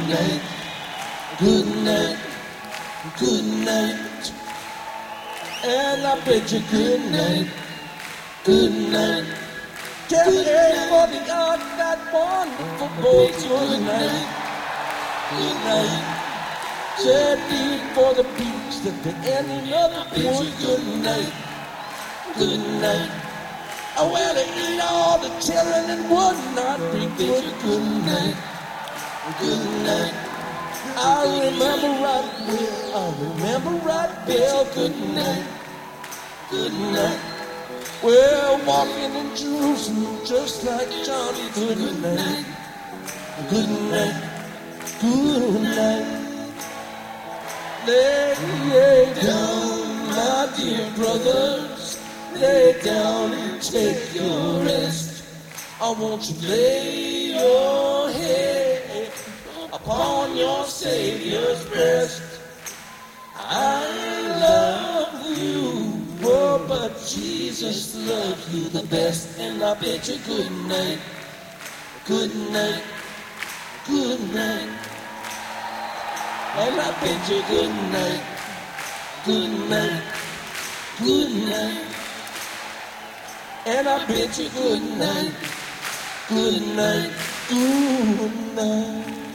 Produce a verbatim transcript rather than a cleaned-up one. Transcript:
night, good night, good night. And I bid you good night, good night. Tell me for the God that wonderful boys, good night, good night. Said me for the beach that the ending of the boys, good night, good night. Oh, well, they eat all the children and would not bring good, good night, good night. I remember right well, I remember right well, good night, good night. Well, walking in Jerusalem just like Johnny, good night, good night, good night. Lay down, my dear brothers, lay down and take your rest. I want you to lay your head upon your Savior's breast. I love you, oh, but Jesus loves you the best. And I bid you good night, good night, good night. And I bid you good night, good night, good night. And I bid you good night, good night, good night.